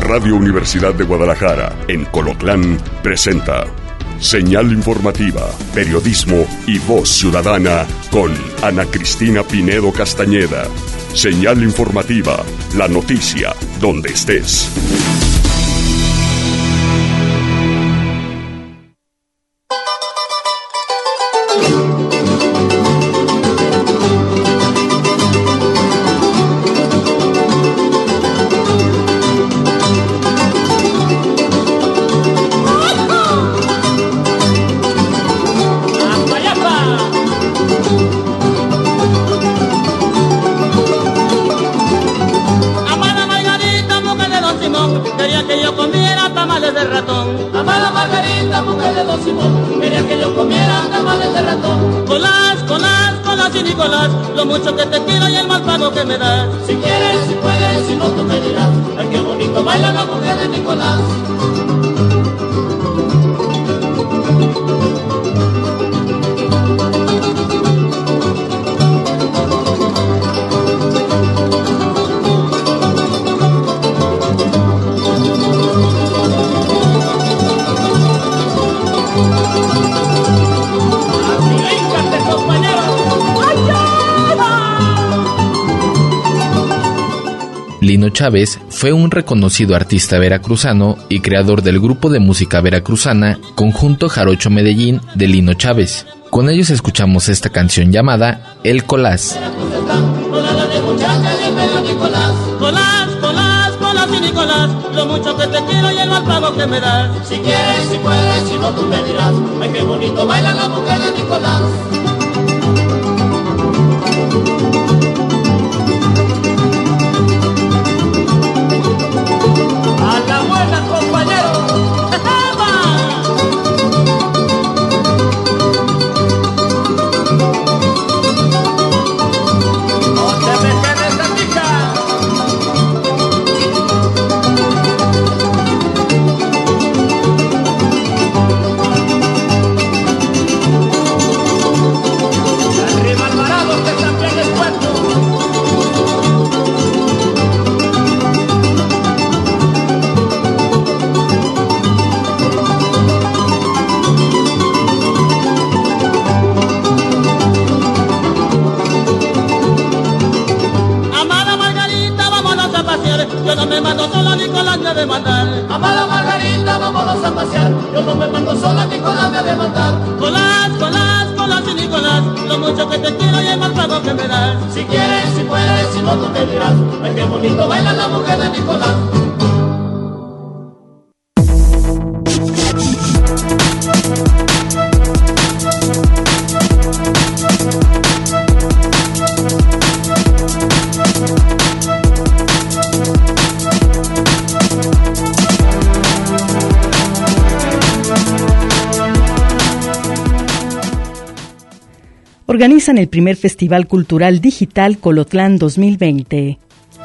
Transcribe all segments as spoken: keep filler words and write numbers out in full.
Radio Universidad de Guadalajara, en Colotlán, presenta Señal Informativa, Periodismo y Voz Ciudadana con Ana Cristina Pinedo Castañeda. Señal Informativa, la noticia donde estés. Lo mucho que te quiero y el mal pago que me das. Si quieres, si puedes, si no tú me dirás. Ay, qué bonito baila la mujer de Nicolás. Lino Chávez fue un reconocido artista veracruzano y creador del grupo de música veracruzana Conjunto Jarocho Medellín de Lino Chávez. Con ellos escuchamos esta canción llamada El Colás. Colás, colás, colás y Nicolás, lo mucho que te quiero y el mal pago que me das. Si quieres, si puedes, si no tú me dirás. Ay, qué bonito baila la mujer de Nicolás. Yo no me mando sola, Nicolás me ha de mandar. Amada Margarita, vámonos a pasear. Yo no me mando sola, Nicolás me ha de mandar. Colás, colás, colás y Nicolás, lo mucho que te quiero y el mal pago que me das. Si quieres, si puedes, si no tú me dirás. Ay, qué bonito baila la mujer de Nicolás. Organizan el primer Festival Cultural Digital Colotlán dos mil veinte.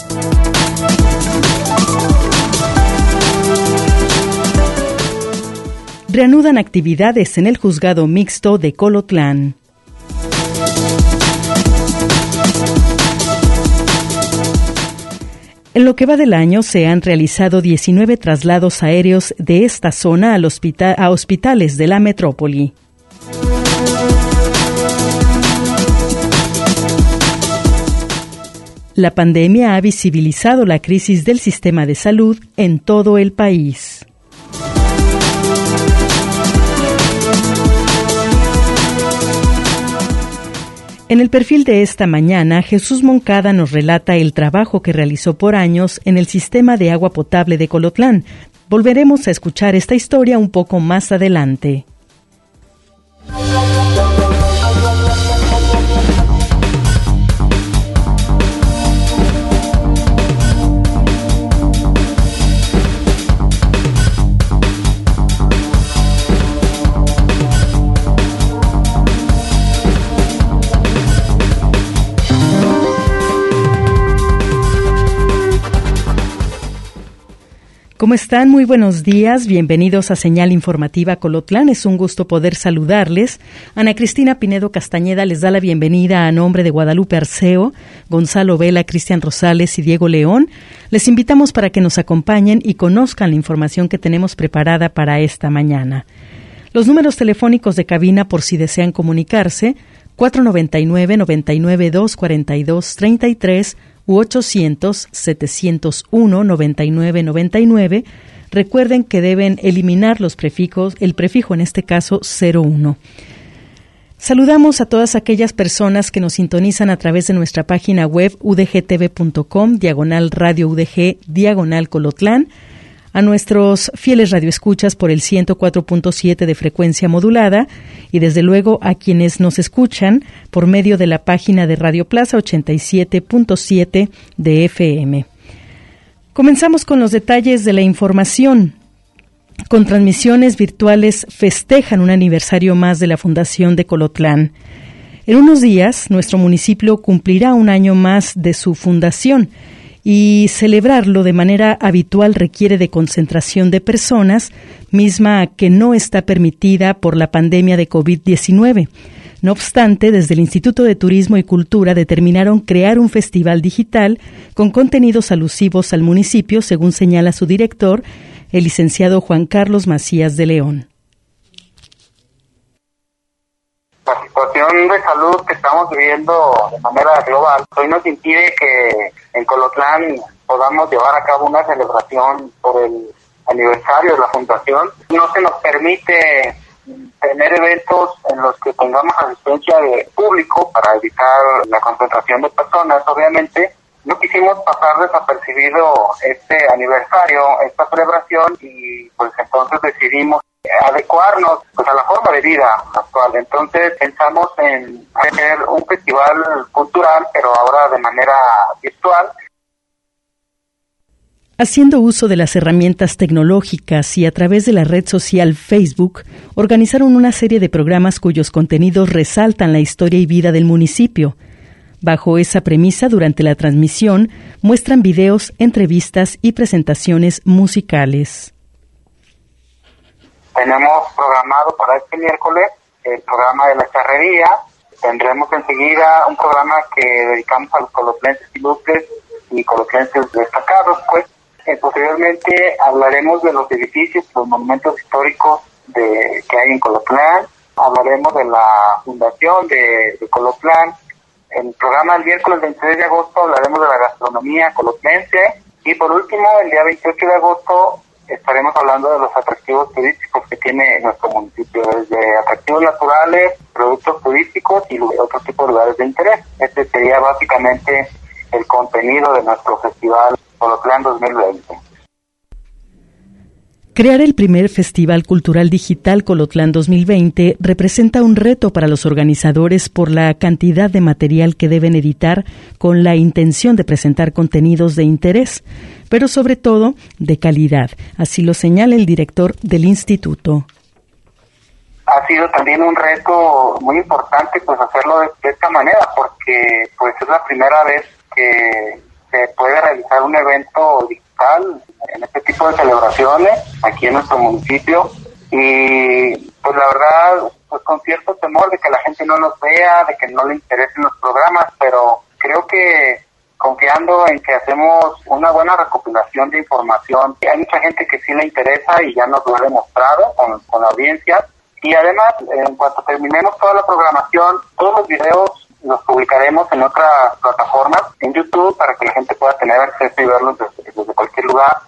Reanudan actividades en el Juzgado Mixto de Colotlán. En lo que va del año se han realizado diecinueve traslados aéreos de esta zona al hospital, a hospitales de la metrópoli. La pandemia ha visibilizado la crisis del sistema de salud en todo el país. En el perfil de esta mañana, Jesús Moncada nos relata el trabajo que realizó por años en el sistema de agua potable de Colotlán. Volveremos a escuchar esta historia un poco más adelante. ¿Cómo están? Muy buenos días. Bienvenidos a Señal Informativa Colotlán. Es un gusto poder saludarles. Ana Cristina Pinedo Castañeda les da la bienvenida a nombre de Guadalupe Arceo, Gonzalo Vela, Cristian Rosales y Diego León. Les invitamos para que nos acompañen y conozcan la información que tenemos preparada para esta mañana. Los números telefónicos de cabina por si desean comunicarse, cuatro noventa y nueve, noventa y nueve, dos cuarenta y dos, treinta y tres u ochocientos, setecientos uno, noventa y nueve, noventa y nueve. Recuerden que deben eliminar los prefijos, el prefijo en este caso cero uno. Saludamos a todas aquellas personas que nos sintonizan a través de nuestra página web u d g t v punto com, diagonal radio U D G, diagonal Colotlán, a nuestros fieles radioescuchas por el ciento cuatro punto siete de frecuencia modulada y desde luego a quienes nos escuchan por medio de la página de Radio Plaza ochenta y siete punto siete de F M. Comenzamos con los detalles de la información. Con transmisiones virtuales festejan un aniversario más de la Fundación de Colotlán. En unos días, nuestro municipio cumplirá un año más de su fundación y celebrarlo de manera habitual requiere de concentración de personas, misma que no está permitida por la pandemia de covid diecinueve. No obstante, desde el Instituto de Turismo y Cultura determinaron crear un festival digital con contenidos alusivos al municipio, según señala su director, el licenciado Juan Carlos Macías de León. La situación de salud que estamos viviendo de manera global hoy nos impide que en Colotlán podamos llevar a cabo una celebración por el aniversario de la fundación. No se nos permite tener eventos en los que tengamos asistencia de público para evitar la concentración de personas. Obviamente no quisimos pasar desapercibido este aniversario, esta celebración, y pues entonces decidimos adecuarnos pues a la forma de vida actual. Entonces pensamos en hacer un festival cultural, pero ahora de manera virtual. Haciendo uso de las herramientas tecnológicas y a través de la red social Facebook, organizaron una serie de programas cuyos contenidos resaltan la historia y vida del municipio. Bajo esa premisa, durante la transmisión, muestran videos, entrevistas y presentaciones musicales. Tenemos programado para este miércoles el programa de la charrería. Tendremos enseguida un programa que dedicamos a los colotlenses ilustres y colotlenses destacados. Pues eh, posteriormente hablaremos de los edificios, los monumentos históricos de, que hay en Colotlán. Hablaremos de la fundación de, de Colotlán. En el programa del miércoles veintiséis de agosto hablaremos de la gastronomía colotlense. Y por último, el día veintiocho de agosto estaremos hablando de los atractivos turísticos que tiene nuestro municipio, desde atractivos naturales, productos turísticos y otro tipo de lugares de interés. Este sería básicamente el contenido de nuestro festival Colotlán dos mil veinte. Crear el primer Festival Cultural Digital Colotlán dos mil veinte representa un reto para los organizadores por la cantidad de material que deben editar con la intención de presentar contenidos de interés, pero sobre todo de calidad. Así lo señala el director del instituto. Ha sido también un reto muy importante pues hacerlo de, de esta manera, porque pues es la primera vez que se puede realizar un evento digital en este tipo de celebraciones aquí en nuestro municipio, y pues la verdad pues con cierto temor de que la gente no nos vea, de que no le interesen los programas, pero creo que confiando en que hacemos una buena recopilación de información, hay mucha gente que sí le interesa y ya nos lo ha demostrado con, con la audiencia. Y además, en cuanto terminemos toda la programación, todos los videos los publicaremos en otras plataformas, en YouTube, para que la gente pueda tener acceso y verlos desde, desde cualquier lugar.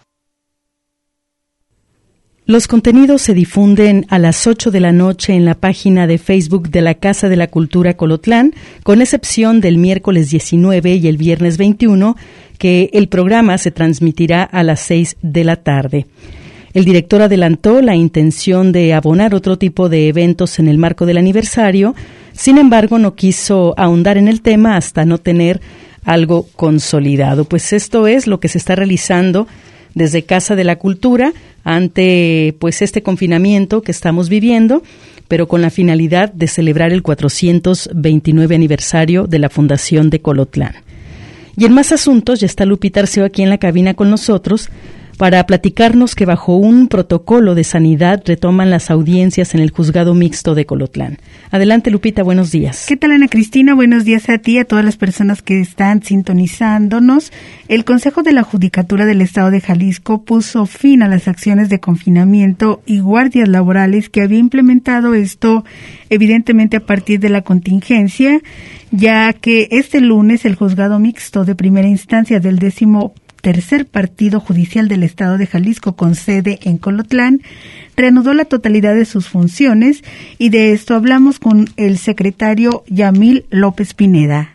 Los contenidos se difunden a las ocho de la noche en la página de Facebook de la Casa de la Cultura Colotlán, con excepción del miércoles diecinueve y el viernes veintiuno, que el programa se transmitirá a las seis de la tarde. El director adelantó la intención de abonar otro tipo de eventos en el marco del aniversario. Sin embargo, no quiso ahondar en el tema hasta no tener algo consolidado. Pues esto es lo que se está realizando desde Casa de la Cultura ante pues este confinamiento que estamos viviendo, pero con la finalidad de celebrar el cuatrocientos veintinueve aniversario de la Fundación de Colotlán. Y en más asuntos, ya está Lupita Arceo aquí en la cabina con nosotros para platicarnos que bajo un protocolo de sanidad retoman las audiencias en el Juzgado Mixto de Colotlán. Adelante, Lupita, buenos días. ¿Qué tal, Ana Cristina? Buenos días a ti y a todas las personas que están sintonizándonos. El Consejo de la Judicatura del Estado de Jalisco puso fin a las acciones de confinamiento y guardias laborales que había implementado esto, evidentemente a partir de la contingencia, ya que este lunes el Juzgado Mixto de Primera Instancia del décimo tercer partido judicial del Estado de Jalisco con sede en Colotlán reanudó la totalidad de sus funciones, y de esto hablamos con el secretario Yamil López Pineda.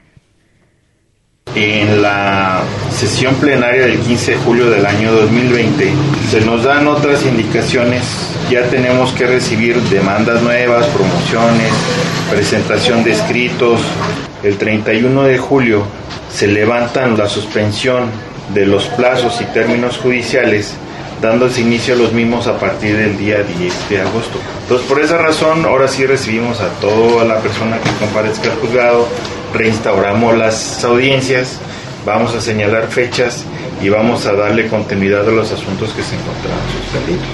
En la sesión plenaria del quince de julio del año dos mil veinte se nos dan otras indicaciones. Ya tenemos que recibir demandas nuevas, promociones, presentación de escritos. El treinta y uno de julio se levantan la suspensión de los plazos y términos judiciales, dándose inicio a los mismos a partir del día diez de agosto. Entonces, por esa razón, ahora sí recibimos a toda la persona que comparezca al juzgado, reinstauramos las audiencias, vamos a señalar fechas y vamos a darle continuidad a los asuntos que se encontraban suspendidos.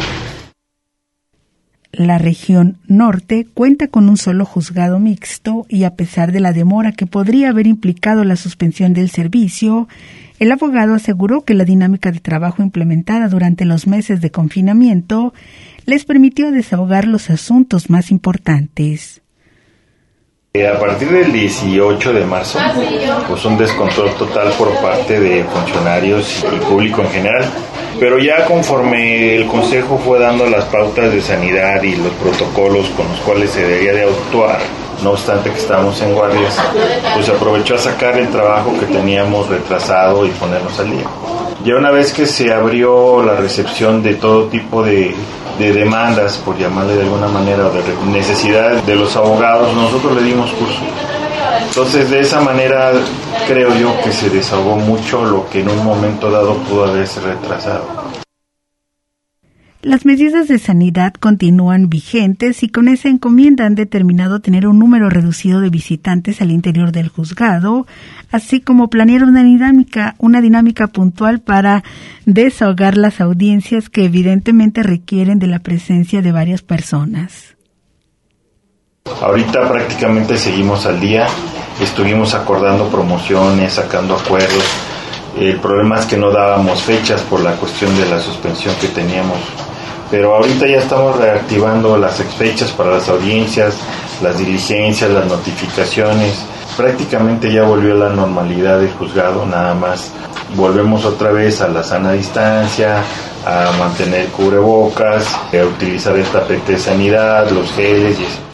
La región norte cuenta con un solo juzgado mixto y, a pesar de la demora que podría haber implicado la suspensión del servicio, el abogado aseguró que la dinámica de trabajo implementada durante los meses de confinamiento les permitió desahogar los asuntos más importantes. A partir del dieciocho de marzo, pues un descontrol total por parte de funcionarios y público en general, pero ya conforme el Consejo fue dando las pautas de sanidad y los protocolos con los cuales se debería de actuar, no obstante que estábamos en guardias, pues aprovechó a sacar el trabajo que teníamos retrasado y ponernos al día. Ya una vez que se abrió la recepción de todo tipo de, de demandas, por llamarle de alguna manera, o de necesidades de los abogados, nosotros le dimos curso. Entonces, de esa manera, creo yo que se desahogó mucho lo que en un momento dado pudo haberse retrasado. Las medidas de sanidad continúan vigentes y con esa encomienda han determinado tener un número reducido de visitantes al interior del juzgado, así como planear una dinámica, una dinámica puntual para desahogar las audiencias que evidentemente requieren de la presencia de varias personas. Ahorita prácticamente seguimos al día, estuvimos acordando promociones, sacando acuerdos. El problema es que no dábamos fechas por la cuestión de la suspensión que teníamos. Pero ahorita ya estamos reactivando las fechas para las audiencias, las diligencias, las notificaciones. Prácticamente ya volvió a la normalidad del juzgado, nada más volvemos otra vez a la sana distancia, a mantener cubrebocas, a utilizar el tapete de sanidad, los geles y eso.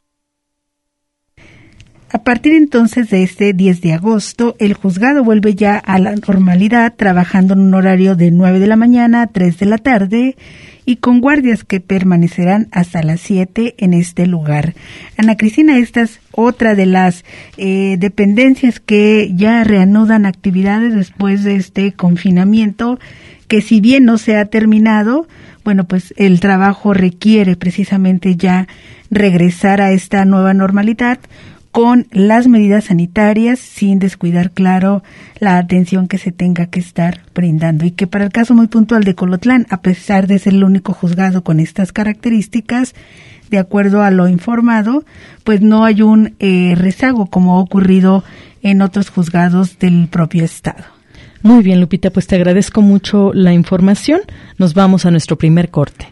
A partir entonces de este diez de agosto, el juzgado vuelve ya a la normalidad, trabajando en un horario de nueve de la mañana a tres de la tarde y con guardias que permanecerán hasta las siete en este lugar. Ana Cristina, esta es otra de las eh, dependencias que ya reanudan actividades después de este confinamiento, que si bien no se ha terminado, bueno, pues el trabajo requiere precisamente ya regresar a esta nueva normalidad, con las medidas sanitarias, sin descuidar, claro, la atención que se tenga que estar brindando. Y que para el caso muy puntual de Colotlán, a pesar de ser el único juzgado con estas características, de acuerdo a lo informado, pues no hay un eh, rezago como ha ocurrido en otros juzgados del propio estado. Muy bien, Lupita, pues te agradezco mucho la información. Nos vamos a nuestro primer corte.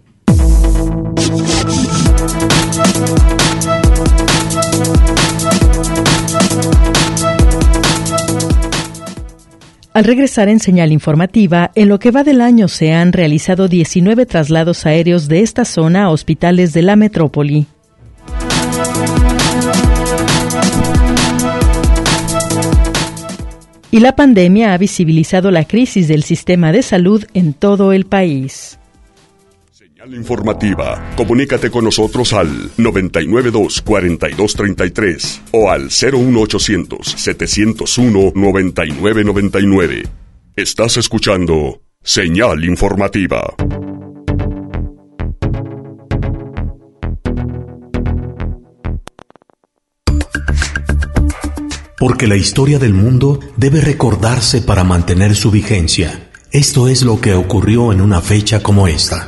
Al regresar en Señal Informativa, en lo que va del año se han realizado diecinueve traslados aéreos de esta zona a hospitales de la metrópoli. Y la pandemia ha visibilizado la crisis del sistema de salud en todo el país. Señal Informativa. Comunícate con nosotros al noventa y nueve dos, cuarenta y dos treinta y tres o al cero uno ochocientos, setecientos uno, noventa y nueve noventa y nueve. Estás escuchando Señal Informativa. Porque la historia del mundo debe recordarse para mantener su vigencia. Esto es lo que ocurrió en una fecha como esta.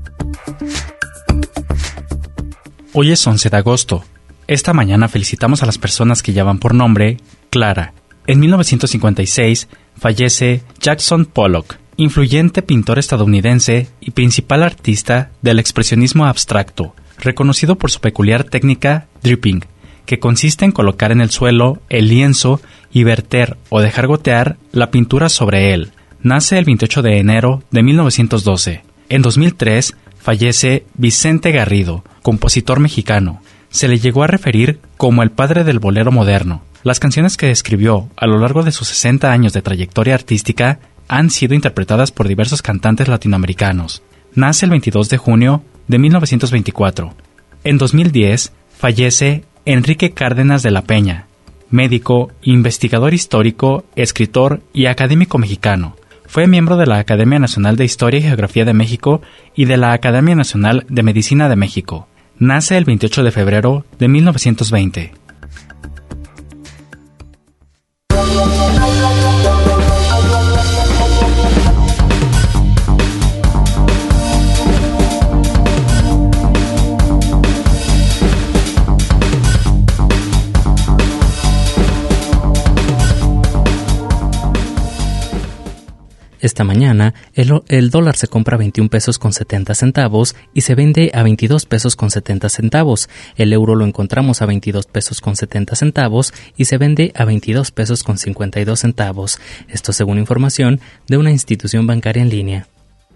Hoy es once de agosto. Esta mañana felicitamos a las personas que llevan por nombre Clara. En mil novecientos cincuenta y seis fallece Jackson Pollock, influyente pintor estadounidense y principal artista del expresionismo abstracto, reconocido por su peculiar técnica dripping, que consiste en colocar en el suelo el lienzo y verter o dejar gotear la pintura sobre él. Nace el veintiocho de enero de mil novecientos doce. En dos mil tres fallece Vicente Garrido, compositor mexicano. Se le llegó a referir como el padre del bolero moderno. Las canciones que escribió a lo largo de sus sesenta años de trayectoria artística han sido interpretadas por diversos cantantes latinoamericanos. Nace el veintidós de junio de mil novecientos veinticuatro. En dos mil diez fallece Enrique Cárdenas de la Peña, médico, investigador histórico, escritor y académico mexicano. Fue miembro de la Academia Nacional de Historia y Geografía de México y de la Academia Nacional de Medicina de México. Nace el veintiocho de febrero de mil novecientos veinte. Esta mañana, el, el dólar se compra a veintiún pesos con setenta centavos y se vende a veintidós pesos con setenta centavos. El euro lo encontramos a veintidós pesos con setenta centavos y se vende a veintidós pesos con cincuenta y dos centavos. Esto según información de una institución bancaria en línea.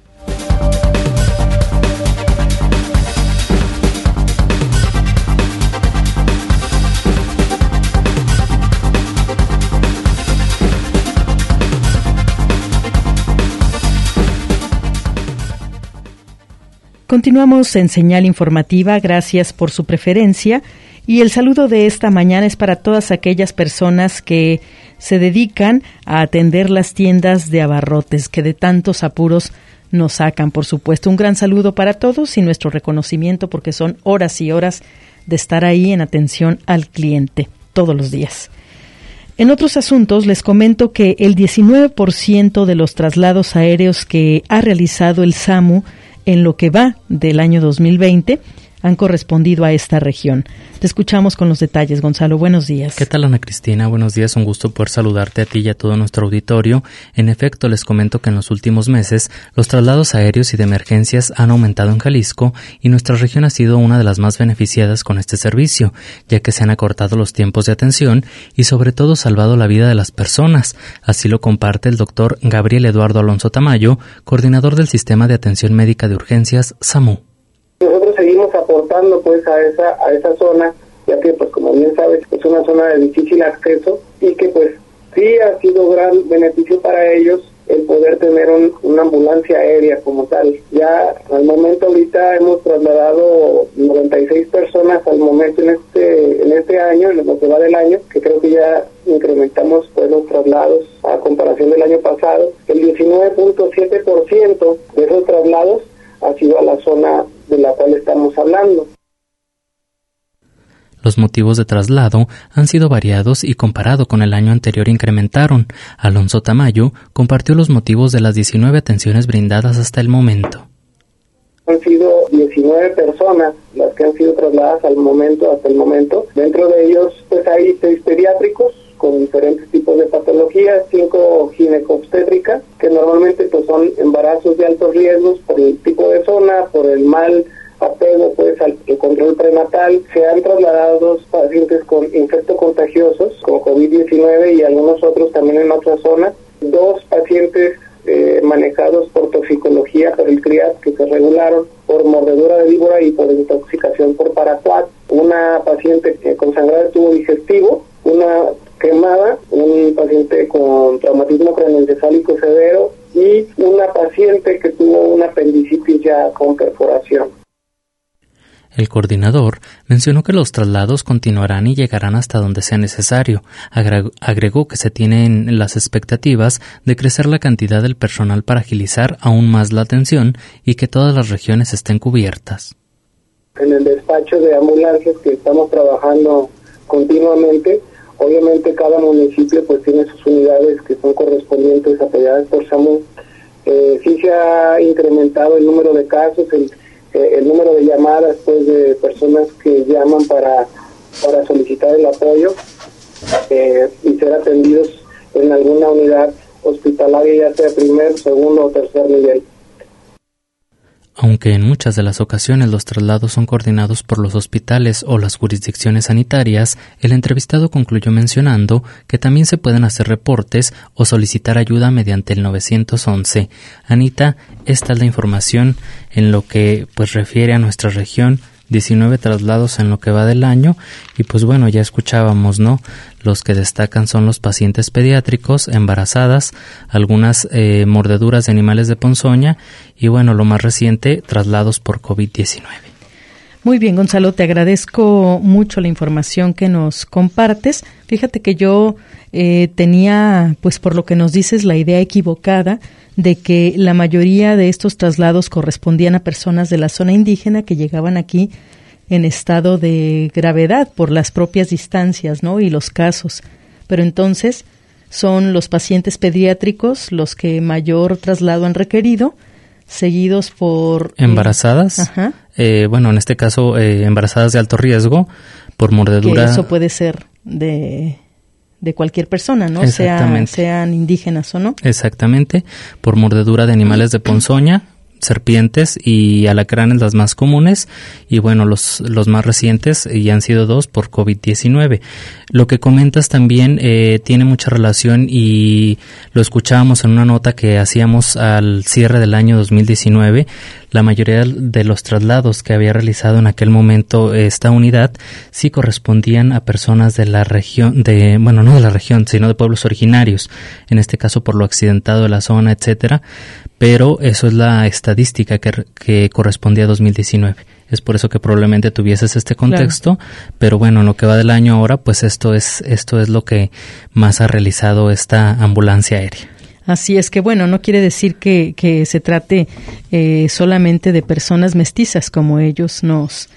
Continuamos en Señal Informativa, gracias por su preferencia y el saludo de esta mañana es para todas aquellas personas que se dedican a atender las tiendas de abarrotes que de tantos apuros nos sacan, por supuesto. Un gran saludo para todos y nuestro reconocimiento porque son horas y horas de estar ahí en atención al cliente todos los días. En otros asuntos les comento que el diecinueve por ciento de los traslados aéreos que ha realizado el SAMU en lo que va del año dos mil veinte, han correspondido a esta región. Te escuchamos con los detalles, Gonzalo. Buenos días. ¿Qué tal, Ana Cristina? Buenos días. Un gusto poder saludarte a ti y a todo nuestro auditorio. En efecto, les comento que en los últimos meses los traslados aéreos y de emergencias han aumentado en Jalisco y nuestra región ha sido una de las más beneficiadas con este servicio, ya que se han acortado los tiempos de atención y sobre todo salvado la vida de las personas. Así lo comparte el doctor Gabriel Eduardo Alonso Tamayo, coordinador del Sistema de Atención Médica de Urgencias SAMU. Nosotros seguimos aportando pues a esa a esa zona, ya que pues como bien sabes es una zona de difícil acceso y que pues sí ha sido gran beneficio para ellos el poder tener un, una ambulancia aérea como tal. Ya al momento ahorita hemos trasladado noventa y seis personas al momento en este en este año, en lo que va del año, que creo que ya incrementamos pues los traslados a comparación del año pasado. El diecinueve punto siete por ciento de esos traslados ha sido a la zona de la cual estamos hablando. Los motivos de traslado han sido variados y comparado con el año anterior incrementaron. Alonso Tamayo compartió los motivos de las diecinueve atenciones brindadas hasta el momento. Han sido diecinueve personas las que han sido trasladadas al momento, hasta el momento. Dentro de ellos pues hay seis pediátricos con diferentes tipos de patologías, cinco ginecobstétricas, que normalmente pues son embarazos de altos riesgos por el tipo de zona, por el mal apego pues al control prenatal. Se han trasladado dos pacientes con infectos contagiosos, con COVID diecinueve y algunos otros también en otras zonas. Dos pacientes eh, manejados por toxicología por el C R I A T que se regularon por mordedura de víbora y por intoxicación por paraquat. Una paciente eh, con sangrado de tubo digestivo, una quemada, un paciente con traumatismo craneoencefálico severo y una paciente que tuvo una apendicitis ya con perforación. El coordinador mencionó que los traslados continuarán y llegarán hasta donde sea necesario. Agregó que se tienen las expectativas de crecer la cantidad del personal para agilizar aún más la atención y que todas las regiones estén cubiertas. En el despacho de ambulancias que estamos trabajando continuamente, obviamente cada municipio pues tiene sus unidades que son correspondientes apoyadas por SAMU. Eh, sí se ha incrementado el número de casos, el, eh, el número de llamadas pues de personas que llaman para, para solicitar el apoyo eh, y ser atendidos en alguna unidad hospitalaria, ya sea primer, segundo o tercer nivel. Aunque en muchas de las ocasiones los traslados son coordinados por los hospitales o las jurisdicciones sanitarias, el entrevistado concluyó mencionando que también se pueden hacer reportes o solicitar ayuda mediante el nueve once. Anita, esta es la información en lo que pues refiere a nuestra región. diecinueve traslados en lo que va del año y pues bueno, ya escuchábamos, ¿no? Los que destacan son los pacientes pediátricos, embarazadas, algunas eh, mordeduras de animales de ponzoña y bueno, lo más reciente, traslados por covid diecinueve. Muy bien, Gonzalo, te agradezco mucho la información que nos compartes. Fíjate que yo eh, tenía, pues por lo que nos dices, la idea equivocada de que la mayoría de estos traslados correspondían a personas de la zona indígena que llegaban aquí en estado de gravedad por las propias distancias, ¿no? Y los casos. Pero entonces son los pacientes pediátricos los que mayor traslado han requerido, seguidos por... Embarazadas. Eh, ajá. Eh, bueno, en este caso, eh, embarazadas de alto riesgo por mordedura. Que eso puede ser de... de cualquier persona, ¿no? Sean, sean indígenas o no. Exactamente, por mordedura de animales de ponzoña, serpientes y alacranes las más comunes y bueno, los, los más recientes y han sido dos por covid diecinueve. Lo que comentas también eh, tiene mucha relación y lo escuchábamos en una nota que hacíamos al cierre del año dos mil diecinueve. La mayoría de los traslados que había realizado en aquel momento esta unidad sí correspondían a personas de la región, de bueno, no de la región, sino de pueblos originarios, en este caso por lo accidentado de la zona, etcétera, pero eso es la estadística que, que correspondía a dos mil diecinueve. Es por eso que probablemente tuvieses este contexto, claro. Pero bueno, en lo que va del año ahora, pues esto es esto es lo que más ha realizado esta ambulancia aérea. Así es que, bueno, no quiere decir que, que se trate eh, solamente de personas mestizas, como ellos nos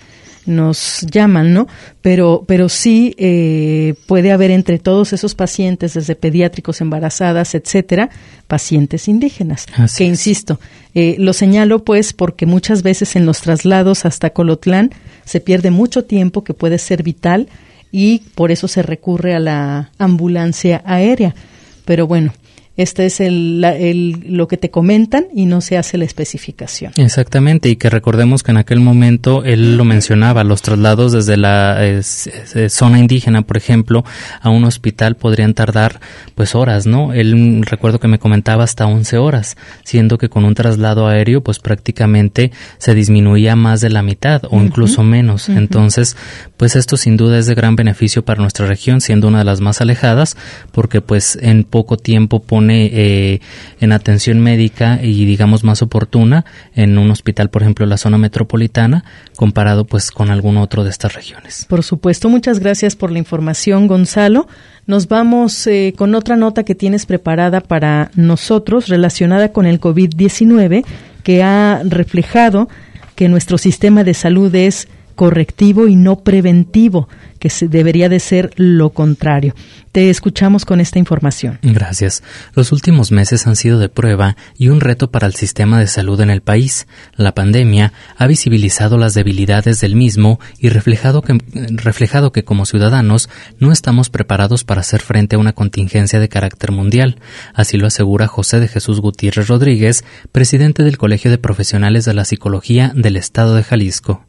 nos llaman, ¿no? Pero, pero sí eh, puede haber entre todos esos pacientes, desde pediátricos, embarazadas, etcétera, pacientes indígenas. Así que, es. Insisto, eh, lo señalo pues porque muchas veces en los traslados hasta Colotlán se pierde mucho tiempo que puede ser vital y por eso se recurre a la ambulancia aérea. Pero bueno, este es el, la, el, lo que te comentan y no se hace la especificación. Exactamente, y que recordemos que en aquel momento él lo mencionaba, los traslados desde la eh, zona indígena, por ejemplo, a un hospital podrían tardar pues horas, ¿no? Él, recuerdo que me comentaba hasta once horas, siendo que con un traslado aéreo pues prácticamente se disminuía más de la mitad o uh-huh. incluso menos. Uh-huh. Entonces, pues esto sin duda es de gran beneficio para nuestra región, siendo una de las más alejadas, porque pues en poco tiempo pone Eh, en atención médica y digamos más oportuna en un hospital, por ejemplo, en la zona metropolitana, comparado pues con algún otro de estas regiones. Por supuesto, muchas gracias por la información, Gonzalo. Nos vamos eh, con otra nota que tienes preparada para nosotros relacionada con el covid diecinueve, que ha reflejado que nuestro sistema de salud es correctivo y no preventivo, que se debería de ser lo contrario. Te escuchamos con esta información. Gracias. Los últimos meses han sido de prueba y un reto para el sistema de salud en el país. La pandemia ha visibilizado las debilidades del mismo y reflejado que, reflejado que como ciudadanos no estamos preparados para hacer frente a una contingencia de carácter mundial. Así lo asegura José de Jesús Gutiérrez Rodríguez, presidente del Colegio de Profesionales de la Psicología del Estado de Jalisco.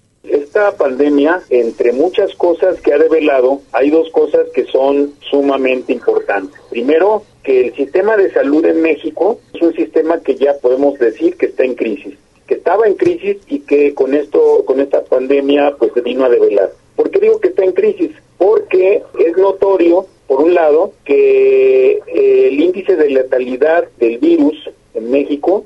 Esta pandemia, entre muchas cosas que ha revelado, hay dos cosas que son sumamente importantes. Primero, que el sistema de salud en México es un sistema que ya podemos decir que está en crisis, que estaba en crisis y que con esto, con esta pandemia, pues se vino a revelar. ¿Por qué digo que está en crisis? Porque es notorio, por un lado, que eh, el índice de letalidad del virus en México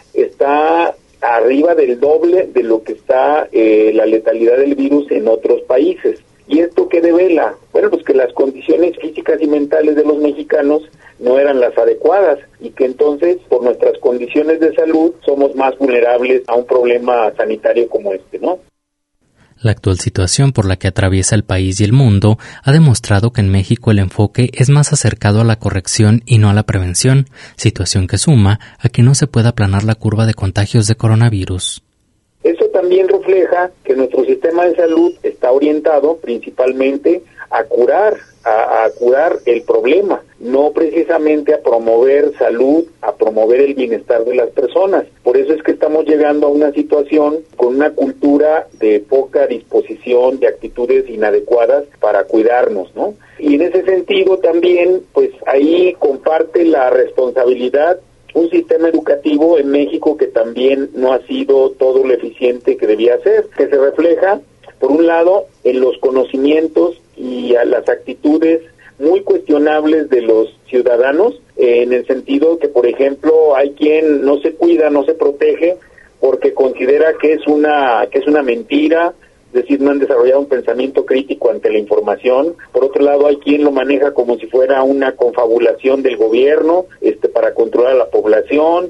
está arriba del doble de lo que está eh, la letalidad del virus en otros países. ¿Y esto qué devela? Bueno, pues que las condiciones físicas y mentales de los mexicanos no eran las adecuadas y que entonces, por nuestras condiciones de salud, somos más vulnerables a un problema sanitario como este, ¿no? La actual situación por la que atraviesa el país y el mundo ha demostrado que en México el enfoque es más acercado a la corrección y no a la prevención, situación que suma a que no se pueda aplanar la curva de contagios de coronavirus. Eso también refleja que nuestro sistema de salud está orientado principalmente a curar, a, a curar el problema, no precisamente a promover salud, a promover el bienestar de las personas. Por eso es que estamos llegando a una situación con una cultura de poca disposición, de actitudes inadecuadas para cuidarnos, ¿no? Y en ese sentido también, pues ahí comparte la responsabilidad un sistema educativo en México que también no ha sido todo lo eficiente que debía ser, que se refleja, por un lado, en los conocimientos y a las actitudes muy cuestionables de los ciudadanos, eh, en el sentido que, por ejemplo, hay quien no se cuida, no se protege, porque considera que es una que es una mentira, es decir, no han desarrollado un pensamiento crítico ante la información. Por otro lado, hay quien lo maneja como si fuera una confabulación del gobierno, este, para controlar a la población.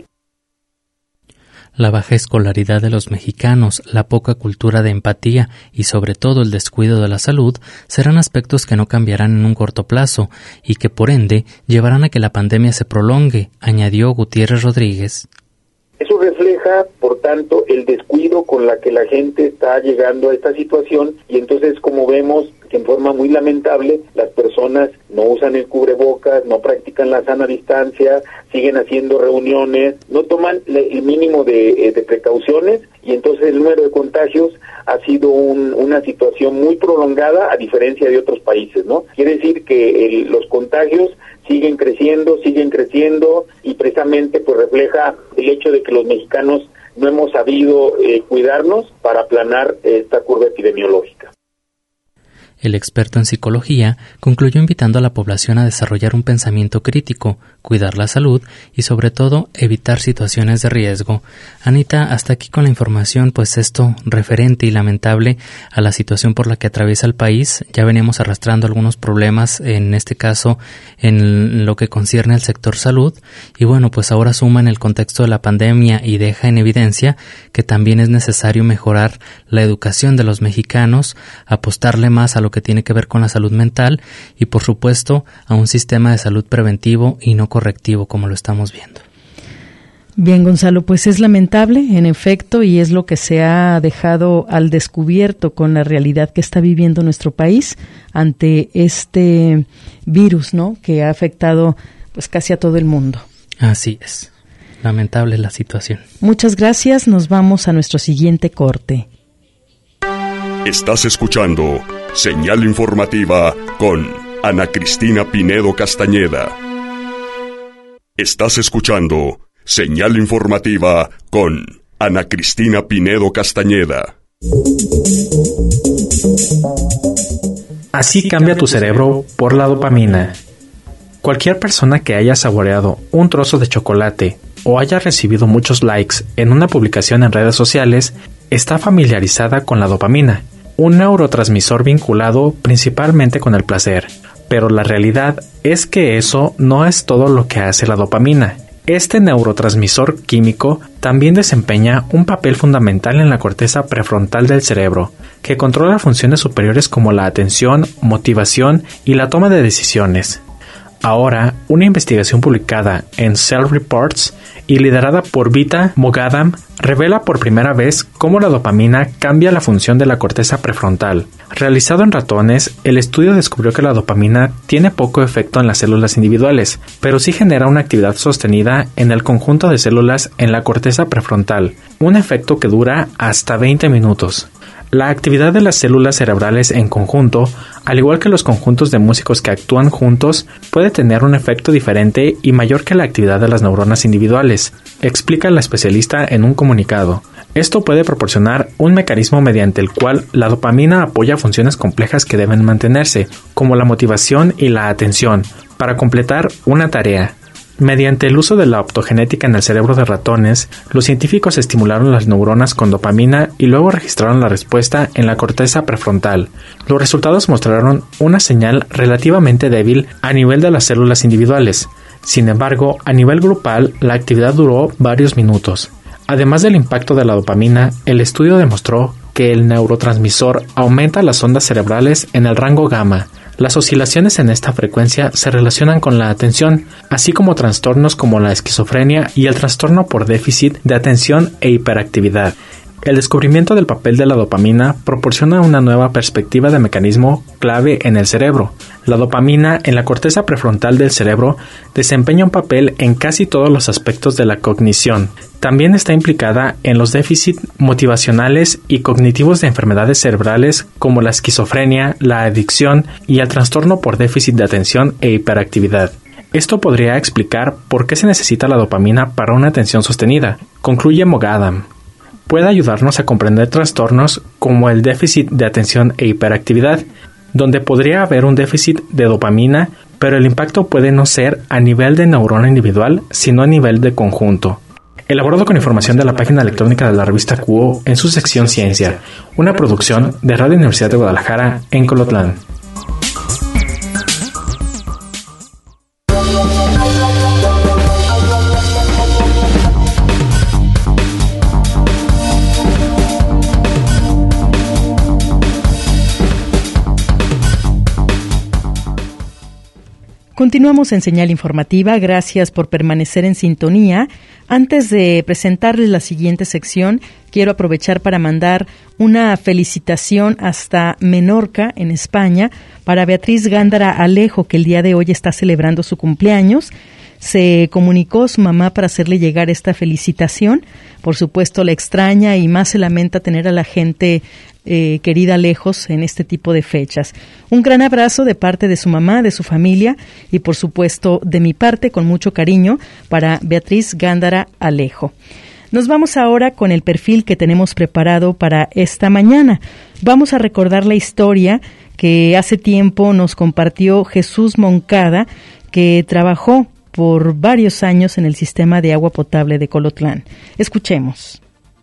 La baja escolaridad de los mexicanos, la poca cultura de empatía y sobre todo el descuido de la salud serán aspectos que no cambiarán en un corto plazo y que por ende llevarán a que la pandemia se prolongue, añadió Gutiérrez Rodríguez. Eso refleja, por tanto, el descuido con la que la gente está llegando a esta situación y entonces, como vemos, que en forma muy lamentable, las personas no usan el cubrebocas, no practican la sana distancia, siguen haciendo reuniones, no toman el mínimo de, de precauciones y entonces el número de contagios ha sido un, una situación muy prolongada a diferencia de otros países, ¿no? Quiere decir que el, los contagios siguen creciendo, siguen creciendo y precisamente pues refleja el hecho de que los mexicanos no hemos sabido eh, cuidarnos para aplanar esta curva epidemiológica. El experto en psicología concluyó invitando a la población a desarrollar un pensamiento crítico, cuidar la salud y sobre todo evitar situaciones de riesgo. Anita, hasta aquí con la información, pues esto referente y lamentable a la situación por la que atraviesa el país. Ya veníamos arrastrando algunos problemas, en este caso en lo que concierne al sector salud, y bueno, pues ahora suma en el contexto de la pandemia y deja en evidencia que también es necesario mejorar la educación de los mexicanos, apostarle más a lo que tiene que ver con la salud mental y por supuesto a un sistema de salud preventivo y no correctivo como lo estamos viendo. Bien, Gonzalo, pues es lamentable, en efecto, y es lo que se ha dejado al descubierto con la realidad que está viviendo nuestro país ante este virus, ¿no?, que ha afectado pues casi a todo el mundo. Así es. Lamentable la situación. Muchas gracias, nos vamos a nuestro siguiente corte. Estás escuchando Señal Informativa con Ana Cristina Pinedo Castañeda. Estás escuchando Señal Informativa con Ana Cristina Pinedo Castañeda. Así cambia tu cerebro por la dopamina. Cualquier persona que haya saboreado un trozo de chocolate o haya recibido muchos likes en una publicación en redes sociales está familiarizada con la dopamina, un neurotransmisor vinculado principalmente con el placer. Pero la realidad es que eso no es todo lo que hace la dopamina. Este neurotransmisor químico también desempeña un papel fundamental en la corteza prefrontal del cerebro, que controla funciones superiores como la atención, motivación y la toma de decisiones. Ahora, una investigación publicada en Cell Reports y liderada por Vita Mogadam revela por primera vez cómo la dopamina cambia la función de la corteza prefrontal. Realizado en ratones, el estudio descubrió que la dopamina tiene poco efecto en las células individuales, pero sí genera una actividad sostenida en el conjunto de células en la corteza prefrontal, un efecto que dura hasta veinte minutos. La actividad de las células cerebrales en conjunto, al igual que los conjuntos de músicos que actúan juntos, puede tener un efecto diferente y mayor que la actividad de las neuronas individuales, explica la especialista en un comunicado. Esto puede proporcionar un mecanismo mediante el cual la dopamina apoya funciones complejas que deben mantenerse, como la motivación y la atención, para completar una tarea. Mediante el uso de la optogenética en el cerebro de ratones, los científicos estimularon las neuronas con dopamina y luego registraron la respuesta en la corteza prefrontal. Los resultados mostraron una señal relativamente débil a nivel de las células individuales. Sin embargo, a nivel grupal, la actividad duró varios minutos. Además del impacto de la dopamina, el estudio demostró que el neurotransmisor aumenta las ondas cerebrales en el rango gamma. Las oscilaciones en esta frecuencia se relacionan con la atención, así como trastornos como la esquizofrenia y el trastorno por déficit de atención e hiperactividad. El descubrimiento del papel de la dopamina proporciona una nueva perspectiva de mecanismo clave en el cerebro. La dopamina en la corteza prefrontal del cerebro desempeña un papel en casi todos los aspectos de la cognición. También está implicada en los déficits motivacionales y cognitivos de enfermedades cerebrales como la esquizofrenia, la adicción y el trastorno por déficit de atención e hiperactividad. Esto podría explicar por qué se necesita la dopamina para una atención sostenida, concluye Moghadam. Puede ayudarnos a comprender trastornos como el déficit de atención e hiperactividad, donde podría haber un déficit de dopamina, pero el impacto puede no ser a nivel de neurona individual, sino a nivel de conjunto. Elaborado con información de la página electrónica de la revista Cuo en su sección Ciencia, una producción de Radio Universidad de Guadalajara en Colotlán. Continuamos en Señal Informativa. Gracias por permanecer en sintonía. Antes de presentarles la siguiente sección, quiero aprovechar para mandar una felicitación hasta Menorca, en España, para Beatriz Gándara Alejo, que el día de hoy está celebrando su cumpleaños. Se comunicó su mamá para hacerle llegar esta felicitación. Por supuesto, la extraña y más se lamenta tener a la gente eh, querida lejos en este tipo de fechas. Un gran abrazo de parte de su mamá, de su familia y, por supuesto, de mi parte, con mucho cariño, para Beatriz Gándara Alejo. Nos vamos ahora con el perfil que tenemos preparado para esta mañana. Vamos a recordar la historia que hace tiempo nos compartió Jesús Moncada, que trabajó por varios años en el sistema de agua potable de Colotlán. Escuchemos.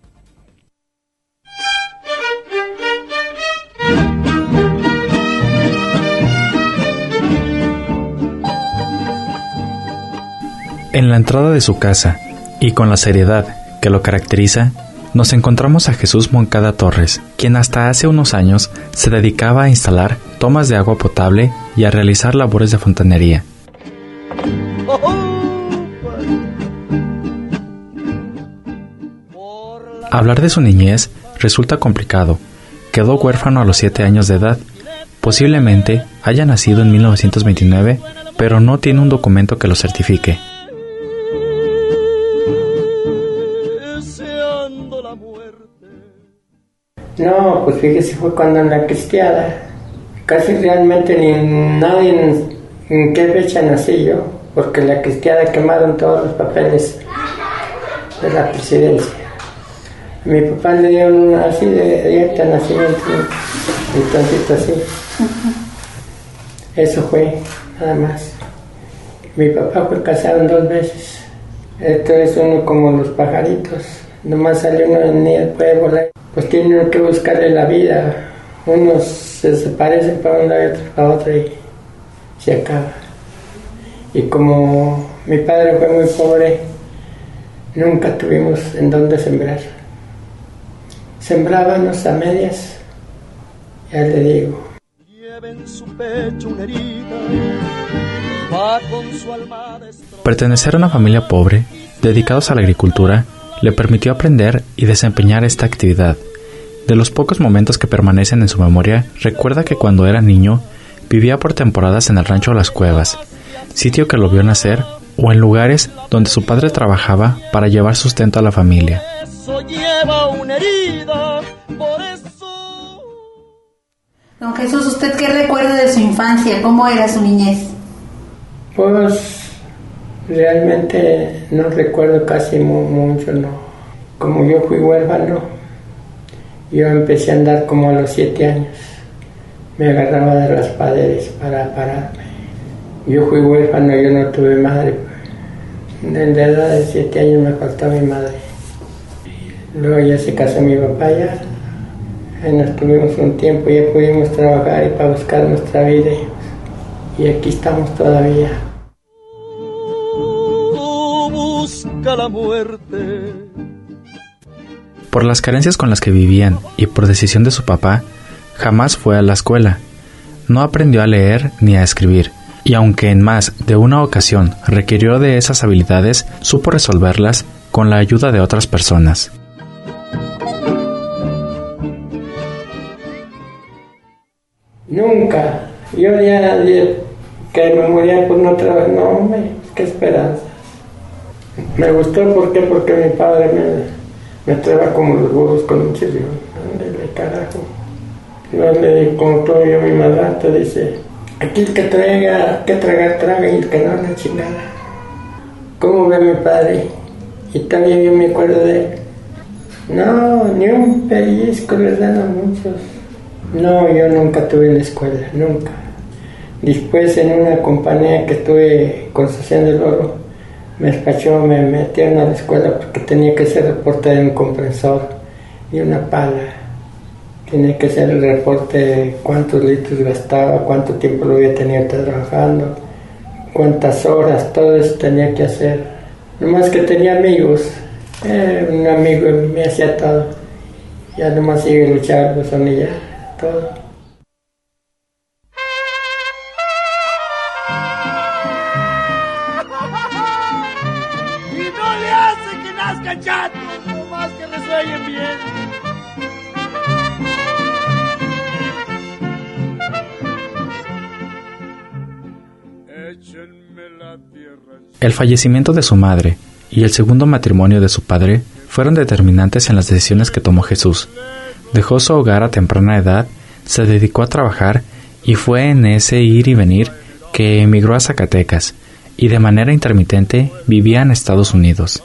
En la entrada de su casa, y con la seriedad que lo caracteriza, nos encontramos a Jesús Moncada Torres, quien hasta hace unos años se dedicaba a instalar tomas de agua potable y a realizar labores de fontanería. Hablar de su niñez resulta complicado. Quedó huérfano a los siete años de edad. Posiblemente haya nacido en mil novecientos veintinueve, pero no tiene un documento que lo certifique. No, pues fíjese, fue cuando en la cristiada. Casi realmente ni nadie en, en qué fecha nací yo, porque en la cristiada quemaron todos los papeles de la presidencia. A mi papá le dieron una así de, de acta de nacimiento, un tantito así. Eso fue, nada más. Mi papá fue casado dos veces. Esto es uno como los pajaritos. Nomás sale uno ni puede volar. Pues tiene uno que buscarle la vida. Unos se, se parecen para un lado y otros para otro y se acaba. Y como mi padre fue muy pobre, nunca tuvimos en dónde sembrar. Sembrábamos a medias, ya le digo. Pertenecer a una familia pobre, dedicados a la agricultura, le permitió aprender y desempeñar esta actividad. De los pocos momentos que permanecen en su memoria, recuerda que cuando era niño, vivía por temporadas en el rancho Las Cuevas, sitio que lo vio nacer, o en lugares donde su padre trabajaba para llevar sustento a la familia. Lleva una herida, por eso. Don Jesús, ¿usted qué recuerda de su infancia? ¿Cómo era su niñez? Pues realmente no recuerdo casi mu- mucho, no. Como yo fui huérfano, yo empecé a andar como a los siete años. Me agarraba de las paredes para pararme. Yo fui huérfano, yo no tuve madre. De la edad de siete años me faltó mi madre. Luego ya se casó mi papá, ya nos tuvimos un tiempo, ya pudimos trabajar y para buscar nuestra vida y aquí estamos todavía. Busca la muerte. Por las carencias con las que vivían y por decisión de su papá, jamás fue a la escuela. No aprendió a leer ni a escribir, y aunque en más de una ocasión requirió de esas habilidades, supo resolverlas con la ayuda de otras personas. Nunca. Yo ya dije que me moría por no trabajar. No, hombre, qué esperanza. Me gustó, ¿por qué? Porque mi padre me, me traía como los huevos con un chirrión. Ándale, carajo. No le digo, como todo yo, mi madrastra dice, aquí el que traiga, que tragar, traga, y el que no, la chingada. ¿Cómo ve mi padre? Y también yo me acuerdo de él. No, ni un pellizco les dan a muchos. No, yo nunca tuve en la escuela, nunca. Después en una compañía que estuve construyendo el oro, me despachó, me metieron a la escuela porque tenía que hacer reporte de un compresor y una pala. Tenía que hacer el reporte de cuántos litros gastaba, cuánto tiempo lo había tenido trabajando, cuántas horas, todo eso tenía que hacer. Nomás que tenía amigos, eh, un amigo me hacía todo. Ya nomás sigue luchando, son y ya, todo. Y no le hace que nazcan chatos, nomás que resuellen bien. El fallecimiento de su madre y el segundo matrimonio de su padre fueron determinantes en las decisiones que tomó Jesús. Dejó su hogar a temprana edad, se dedicó a trabajar y fue en ese ir y venir que emigró a Zacatecas y de manera intermitente vivía en Estados Unidos.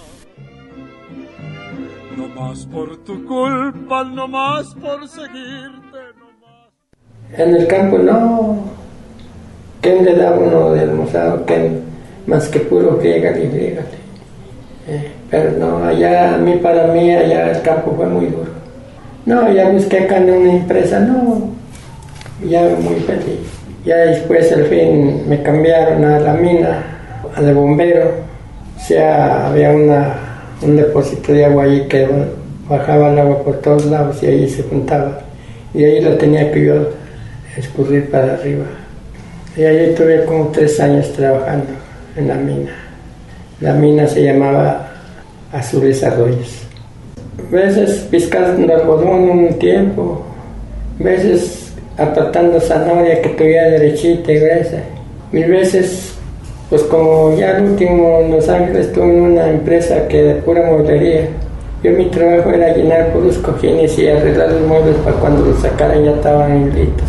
No más por tu culpa, no más por seguirte, no más. En el campo no. ¿Quién le da uno de almorzado? ¿Quién? Más que puro friégale y friégale. Eh, pero no, allá, a mí, para mí, allá el campo fue muy duro. No, ya busqué acá en una empresa, no, ya muy feliz. Ya después, al fin, me cambiaron a la mina, a de bombero. O sea, había una, un depósito de agua allí que bajaba el agua por todos lados y ahí se juntaba. Y ahí lo tenía que yo escurrir para arriba. Y ahí tuve como tres años trabajando en la mina. La mina se llamaba Azules Arroyos. A veces piscando algodón un tiempo, a veces apartando zanahoria que tuviera derechita y gruesa. Mil veces, pues como ya al último en Los Ángeles estuve en una empresa que de pura mueblería. Yo mi trabajo era llenar puros cojines y arreglar los muebles para cuando los sacaran ya estaban listos.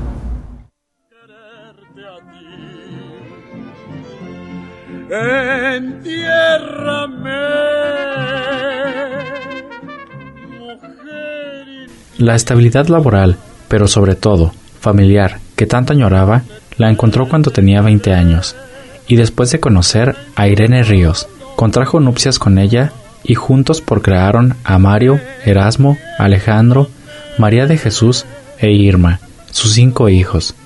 Entiérrame, mujer. La estabilidad laboral, pero sobre todo familiar, que tanto añoraba, la encontró cuando tenía veinte años, y después de conocer a Irene Ríos, contrajo nupcias con ella y juntos procrearon a Mario, Erasmo, Alejandro, María de Jesús e Irma, sus cinco hijos.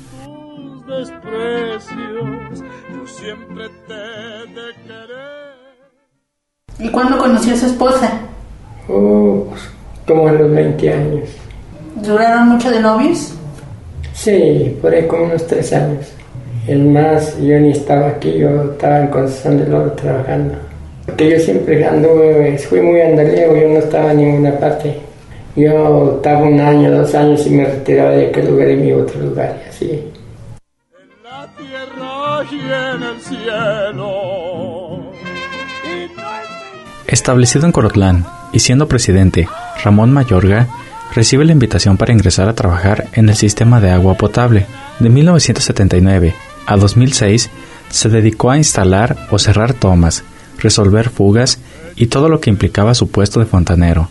¿Y cuándo conoció a su esposa? Oh, como a los veinte años. ¿Duraron mucho de novios? Sí, por ahí como unos tres años. Es más, yo ni estaba aquí, yo estaba en Concesión del Oro trabajando. Porque yo siempre anduve, fui muy andalego, yo no estaba en ninguna parte. Yo estaba un año, dos años y me retiraba de aquel lugar y me iba a otro lugar, y así. En la tierra y en el cielo. Establecido en Colotlán y siendo presidente, Ramón Mayorga recibe la invitación para ingresar a trabajar en el sistema de agua potable. De mil novecientos setenta y nueve a dos mil seis se dedicó a instalar o cerrar tomas, resolver fugas y todo lo que implicaba su puesto de fontanero.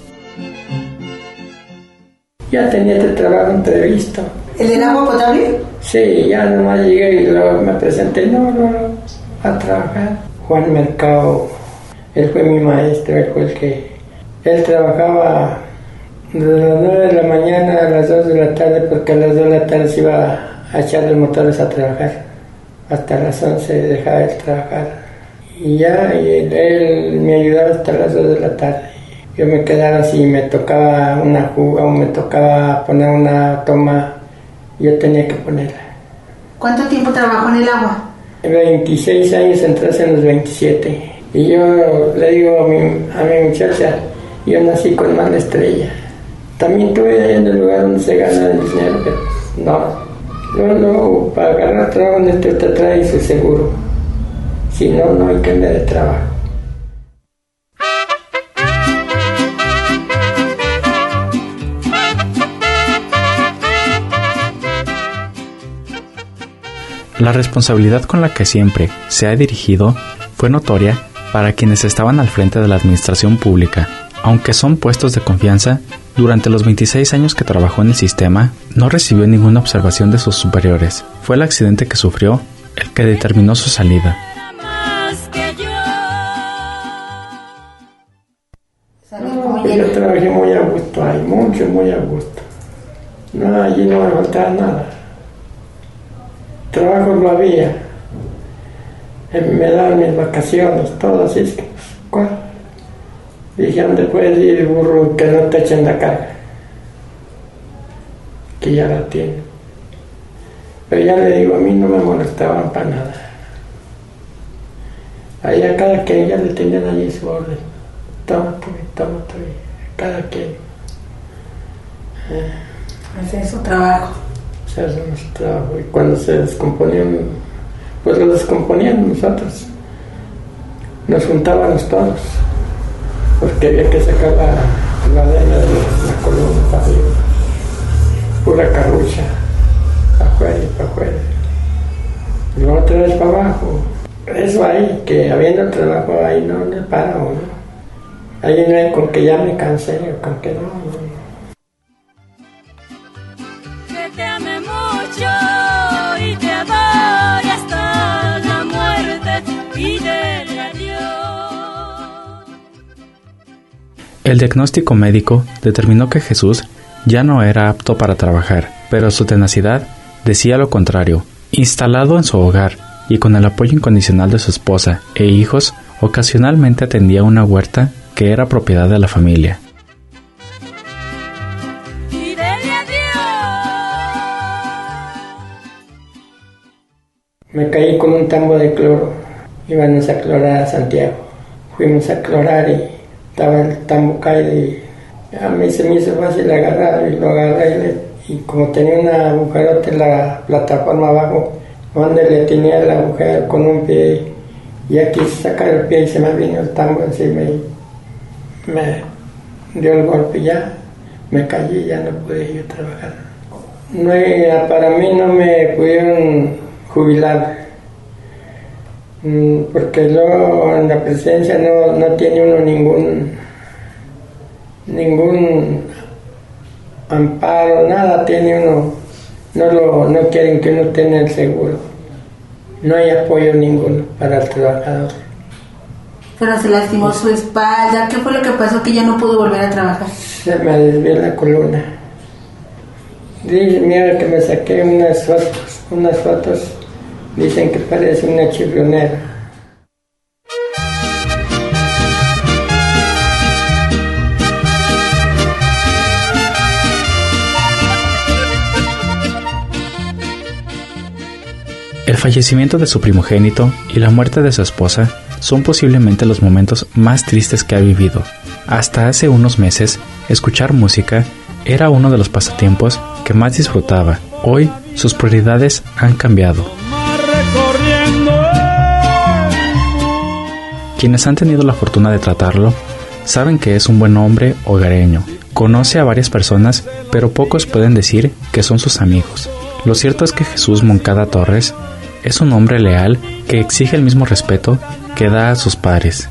Ya tenía este trabajo entrevisto. ¿El del agua potable? Sí, ya nomás llegué y luego me presenté, no, no, no, a trabajar. Juan Mercado, él fue mi maestro, él fue el que... Él trabajaba de las nueve de la mañana a las dos de la tarde, porque a las dos de la tarde se iba a echar los motores a trabajar. Hasta las once dejaba de trabajar. Y ya, y él, él me ayudaba hasta las dos de la tarde. Yo me quedaba así, me tocaba una juga o me tocaba poner una toma, yo tenía que ponerla. ¿Cuánto tiempo trabajó en el agua? veintiséis años, entré en los veintisiete. Y yo le digo a mi, a mi muchacha, yo nací con mala estrella. También tuve en el lugar donde se gana el dinero, pero no. No, no, para agarrar trabajo en este te trae su seguro. Si no, no hay que andar de trabajo. La responsabilidad con la que siempre se ha dirigido fue notoria para quienes estaban al frente de la administración pública. Aunque son puestos de confianza, durante los veintiséis años que trabajó en el sistema, no recibió ninguna observación de sus superiores. Fue el accidente que sufrió el que determinó su salida. No, yo trabajé muy a gusto ahí, mucho, muy a gusto. No, allí no me faltaba nada. Trabajo lo había. Me daban mis vacaciones, todo así. Es que, pues, ¿cuál? Dije, ¿dónde puedes ir, burro, que no te echen la carga? Que ya la tiene. Pero ya le digo, a mí no me molestaban para nada. Ahí a cada quien ya le tenían allí su orden. Toma tú, toma tú, cada quien. Eh. Ese es su trabajo. Ese es nuestro trabajo. Y cuando se descomponían, pues lo descomponían nosotros. Nos juntábamos todos, porque había que sacar la, la arena de la, la columna para arriba. Pura carrucha, para afuera y para afuera. Y luego otra vez para abajo. Eso ahí, que habiendo trabajo ahí no le para uno. Ahí no hay con que ya me cansé, o con que no. no. Que te ame mucho y te adore hasta la muerte, pídele a Dios. El diagnóstico médico determinó que Jesús ya no era apto para trabajar, pero su tenacidad decía lo contrario. Instalado en su hogar y con el apoyo incondicional de su esposa e hijos, ocasionalmente atendía una huerta que era propiedad de la familia. Me caí con un tambo de cloro. Íbamos a clorar a Santiago. Fuimos a clorar y estaba el tambo caído y a mí se me hizo fácil agarrar y lo agarré y, y como tenía un agujerote en la plataforma abajo, donde le tenía el agujero con un pie y aquí sacar el pie y se me vino el tambo encima y me dio el golpe, ya me caí y ya no pude yo trabajar. No, para mí no me pudieron jubilar porque luego en la presencia no, no tiene uno ningún ningún amparo, nada tiene uno, no lo no quieren que uno tenga el seguro, no hay apoyo ninguno para el trabajador. Pero se lastimó su espalda. ¿Qué fue lo que pasó que ya no pudo volver a trabajar? Se me desvió la columna. Dije, mira que me saqué unas fotos, unas fotos, dicen que parece una chiflonera. El fallecimiento de su primogénito y la muerte de su esposa son posiblemente los momentos más tristes que ha vivido. Hasta hace unos meses, escuchar música era uno de los pasatiempos que más disfrutaba. Hoy, sus prioridades han cambiado. Quienes han tenido la fortuna de tratarlo, saben que es un buen hombre hogareño. Conoce a varias personas, pero pocos pueden decir que son sus amigos. Lo cierto es que Jesús Moncada Torres es un hombre leal que exige el mismo respeto que da a sus pares.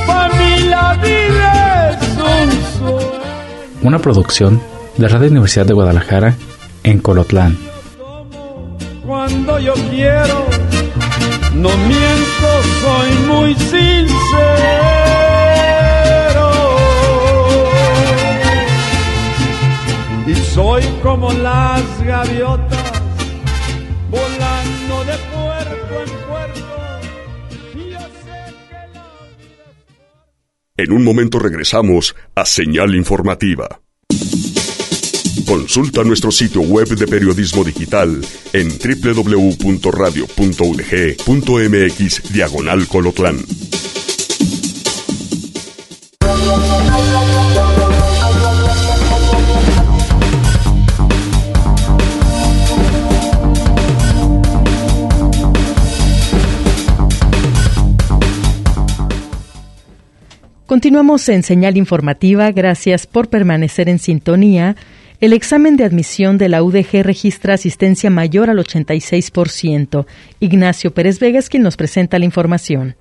Una producción de Radio Universidad de Guadalajara en Colotlán. Cuando yo quiero, no miento, soy muy sincero. Y soy como las gaviotas, volando de puerto en puerto. En un momento regresamos a Señal Informativa. Consulta nuestro sitio web de periodismo digital en doble u doble u doble u punto radio punto u d g punto m x diagonal Colotlán. Continuamos en Señal Informativa. Gracias por permanecer en sintonía. El examen de admisión de la U D G registra asistencia mayor al ochenta y seis por ciento. Ignacio Pérez Vega es quien nos presenta la información.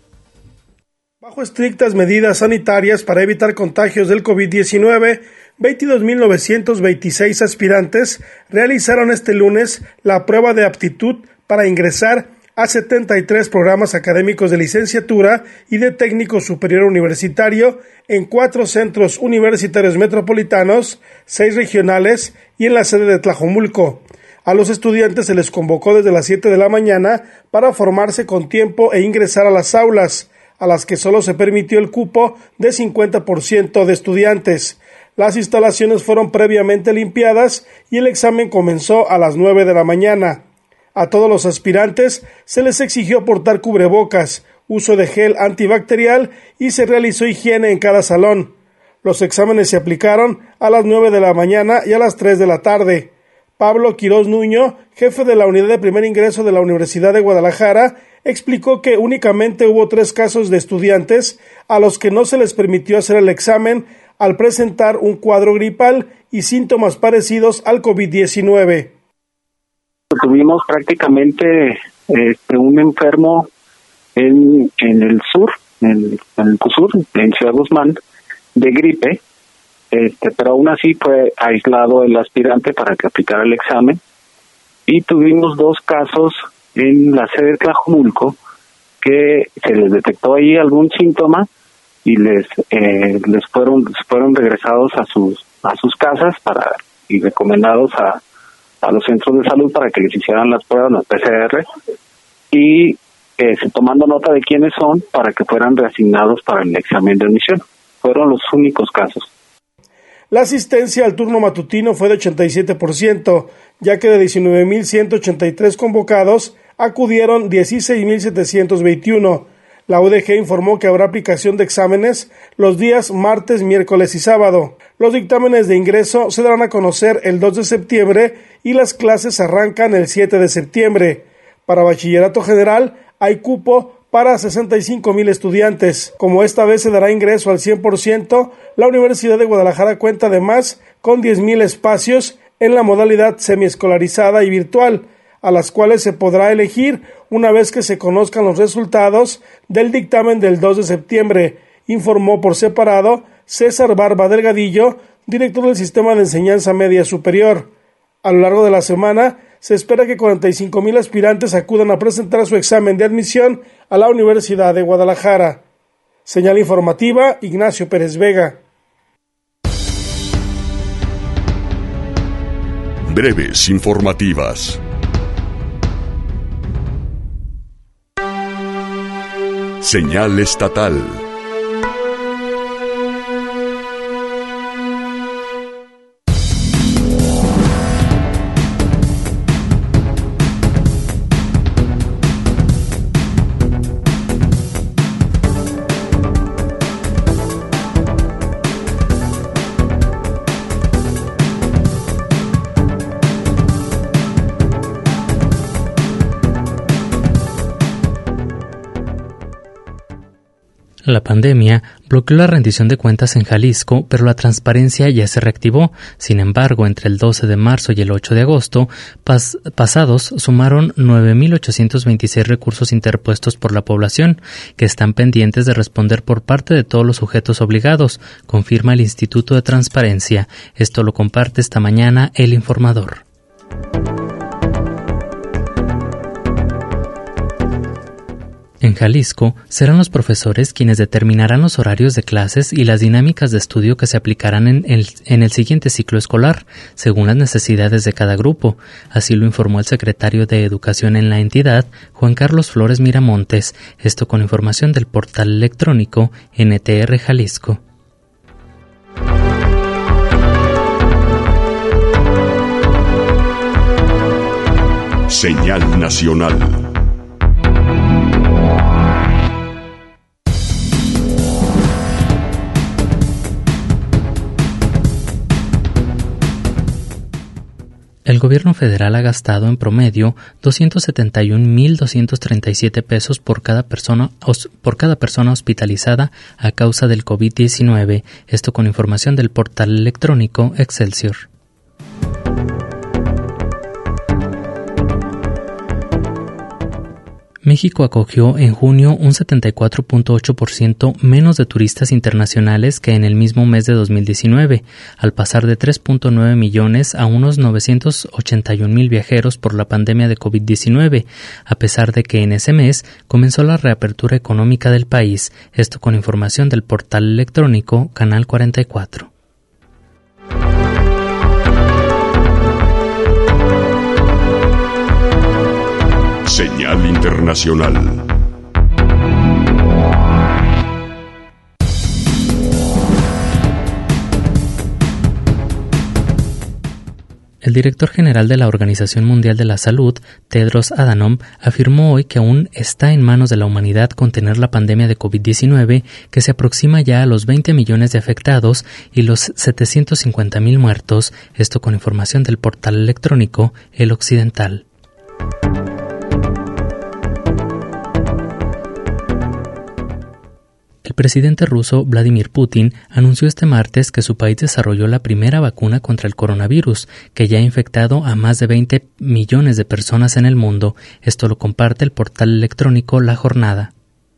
Bajo estrictas medidas sanitarias para evitar contagios del covid diecinueve, veintidós mil novecientos veintiséis aspirantes realizaron este lunes la prueba de aptitud para ingresar a setenta y tres programas académicos de licenciatura y de técnico superior universitario en cuatro centros universitarios metropolitanos, seis regionales y en la sede de Tlajomulco. A los estudiantes se les convocó desde las siete de la mañana para formarse con tiempo e ingresar a las aulas, a las que solo se permitió el cupo de cincuenta por ciento de estudiantes. Las instalaciones fueron previamente limpiadas y el examen comenzó a las nueve de la mañana. A todos los aspirantes se les exigió portar cubrebocas, uso de gel antibacterial y se realizó higiene en cada salón. Los exámenes se aplicaron a las nueve de la mañana y a las tres de la tarde. Pablo Quirós Nuño, jefe de la unidad de primer ingreso de la Universidad de Guadalajara, explicó que únicamente hubo tres casos de estudiantes a los que no se les permitió hacer el examen al presentar un cuadro gripal y síntomas parecidos al covid diecinueve. Tuvimos prácticamente este, un enfermo en, en el sur, en, en el sur, en Ciudad Guzmán, de gripe, este, pero aún así fue aislado el aspirante para que aplicara el examen. Y tuvimos dos casos en la sede de Tlajomulco que se les detectó ahí algún síntoma y les eh, les fueron fueron regresados a sus a sus casas para y recomendados a a los centros de salud para que les hicieran las pruebas, las P C R, y eh, tomando nota de quiénes son para que fueran reasignados para el examen de admisión. Fueron los únicos casos. La asistencia al turno matutino fue de ochenta y siete por ciento, ya que de diecinueve mil ciento ochenta y tres convocados acudieron dieciséis mil setecientos veintiuno. La U D G informó que habrá aplicación de exámenes los días martes, miércoles y sábado. Los dictámenes de ingreso se darán a conocer el dos de septiembre y las clases arrancan el siete de septiembre. Para bachillerato general hay cupo para sesenta y cinco mil estudiantes. Como esta vez se dará ingreso al cien por ciento, la Universidad de Guadalajara cuenta además con diez mil espacios en la modalidad semiescolarizada y virtual, a las cuales se podrá elegir una vez que se conozcan los resultados del dictamen del dos de septiembre, informó por separado César Barba Delgadillo, director del Sistema de Enseñanza Media Superior. A lo largo de la semana, se espera que cuarenta y cinco mil aspirantes acudan a presentar su examen de admisión a la Universidad de Guadalajara. Señal Informativa, Ignacio Pérez Vega. Breves informativas. Señal estatal. La pandemia bloqueó la rendición de cuentas en Jalisco, pero la transparencia ya se reactivó. Sin embargo, entre el doce de marzo y el ocho de agosto pas- pasados sumaron nueve mil ochocientos veintiséis recursos interpuestos por la población, que están pendientes de responder por parte de todos los sujetos obligados, confirma el Instituto de Transparencia. Esto lo comparte esta mañana El Informador. En Jalisco, serán los profesores quienes determinarán los horarios de clases y las dinámicas de estudio que se aplicarán en el, en el siguiente ciclo escolar, según las necesidades de cada grupo. Así lo informó el secretario de Educación en la entidad, Juan Carlos Flores Miramontes, esto con información del portal electrónico N T R Jalisco. Señal nacional. El gobierno federal ha gastado en promedio doscientos setenta y un mil doscientos treinta y siete pesos por cada persona por cada persona hospitalizada a causa del COVID diecinueve, esto con información del portal electrónico Excelsior. México acogió en junio un setenta y cuatro punto ocho por ciento menos de turistas internacionales que en el mismo mes de dos mil diecinueve, al pasar de tres punto nueve millones a unos novecientos ochenta y un mil viajeros por la pandemia de COVID diecinueve, a pesar de que en ese mes comenzó la reapertura económica del país, esto con información del portal electrónico Canal cuarenta y cuatro. Señal internacional. El director general de la Organización Mundial de la Salud, Tedros Adhanom, afirmó hoy que aún está en manos de la humanidad contener la pandemia de COVID diecinueve, que se aproxima ya a los veinte millones de afectados y los setecientos cincuenta mil muertos, esto con información del portal electrónico El Occidental. El presidente ruso Vladimir Putin anunció este martes que su país desarrolló la primera vacuna contra el coronavirus, que ya ha infectado a más de veinte millones de personas en el mundo. Esto lo comparte el portal electrónico La Jornada.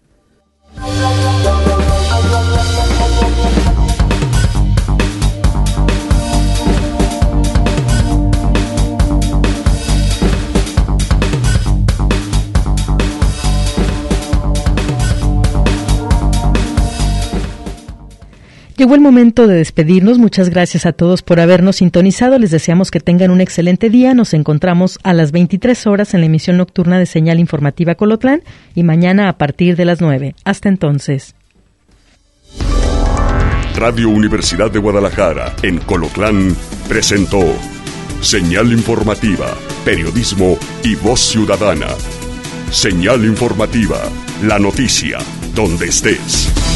Llegó el momento de despedirnos. Muchas gracias a todos por habernos sintonizado. Les deseamos que tengan un excelente día. Nos encontramos a las veintitrés horas en la emisión nocturna de Señal Informativa Colotlán y mañana a partir de las nueve. Hasta entonces. Radio Universidad de Guadalajara en Colotlán presentó Señal Informativa, Periodismo y Voz Ciudadana. Señal Informativa, la noticia, donde estés.